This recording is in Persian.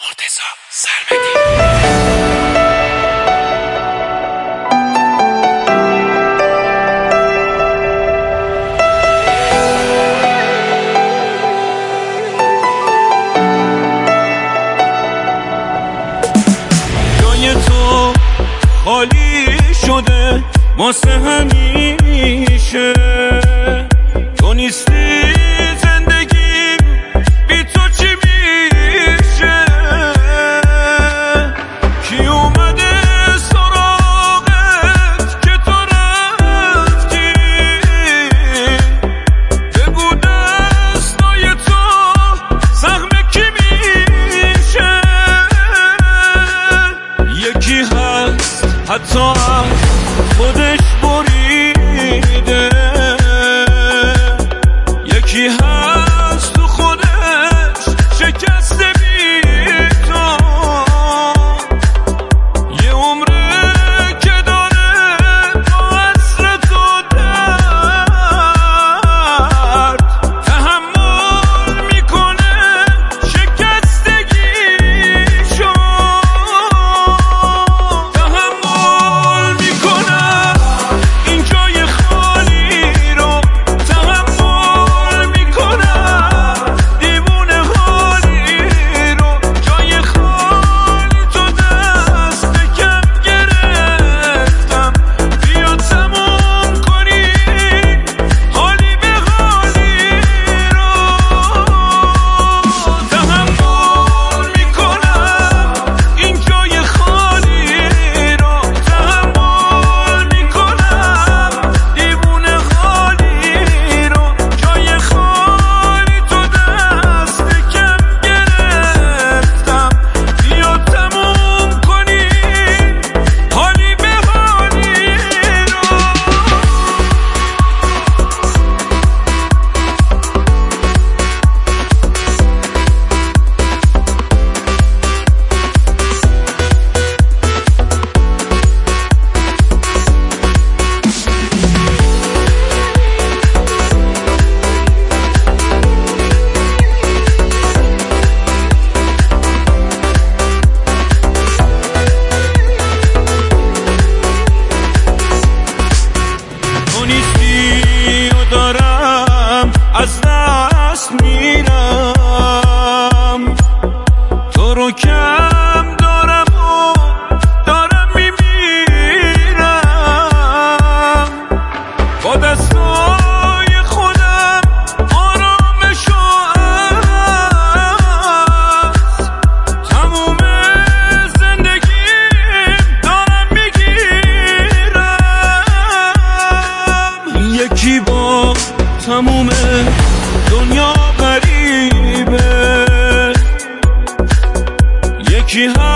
مرتضی سرمدی. جای تو خالی شده واسه همیشه، تو نیستی زندگی بی تو چی میشه؟ کی اومده سراغت که تو رفتی؟ بگو دستای تو زخم کی میشه؟ یکی هست حتی خودش بریده، یکی هست تو خودش شکسته بی تو، یه عمره که داره با عصر تو درد تحمل میکنه شکستگیشو، تحمل میکنم این جای خالی رو، تحمل میکنم دیوونه حالی رو، جای خالی تو دست کم گرفتم، بیا تموم کنی حالی به حالی رو، تحمل میکنم این جای خالی رو، تحمل میکنم دیوونه حالی رو، جای خالی تو دست کم گرفتم، بیا تموم کنی حالی به حالی رو. تو نیستی و دارم از دست میرم، تو رو کم دارم و دارم میمیرم، با دستای خودم آرامشو از تموم زندگیم دارم میگیرم، یکی با تموم دنیا غریبه، یکی